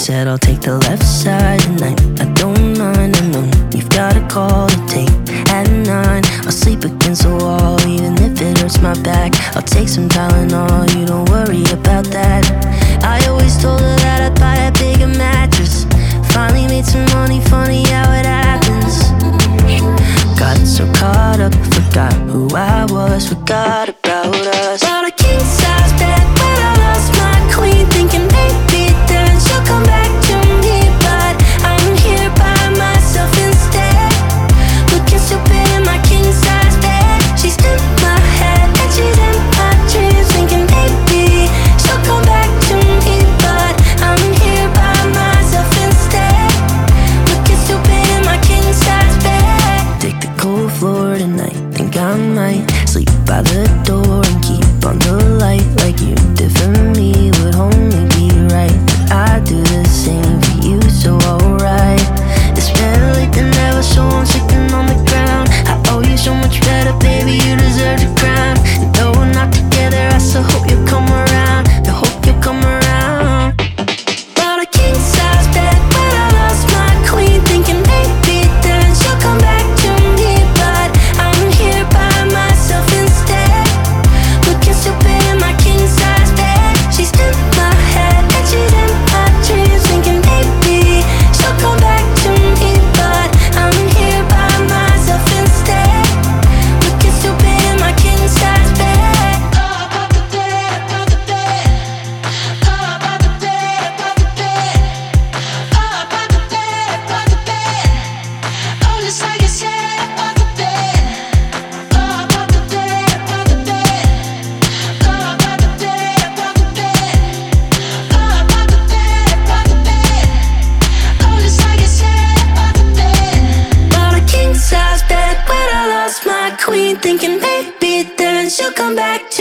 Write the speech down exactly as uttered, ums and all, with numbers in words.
said I'll take the left side tonight. I don't mind, I know you've got a call to take at nine. I'll sleep against the wall, even if it hurts my back. I'll take some Tylenol, you don't worry about that. I always told her that I'd buy that bigger mattress. Finally made some money, funny how it happens. Got so caught up, forgot who I was, forgot about us. Bought a king-size bed when I lost my queen, thinking maybe then she'll come back to me. But I'm here by myself instead, looking stupid in my king-size bed. She's in my head and she's in my dreams, thinking maybe she'll come back to me. But I'm here by myself instead, looking stupid in my king-size bed. Take the cold floor tonight, think I might sleep by the door and keep on the light. Like you did for me would only be right, but I do the same for you, so alright. It's better late than never, so I'm sitting on the ground. I owe you so much better, baby, you deserve the crown. And though we're not together, I still hope you'll come around. I hope you'll come around. Bought a king-size bed when I lost my queen, thinking maybe then she'll come back to me. But I'm here by myself instead, looking stupid in my king-size bed. She's in my head and she's in my dreams, thinking maybe she'll come back to me. But I'm here by myself instead, looking stupid in my king-size bed. Up off the bed, off the bed. Up off the bed, off the bed. Up off the bed, off the bed. Oh, just like you said, off the bed. Up off the bed, off the bed. Up off the bed, off the bed. Up off the bed, off the bed. Oh, just like you said, off the bed. Bought a king-size bed when I lost my queen, thinking maybe then she'll come back to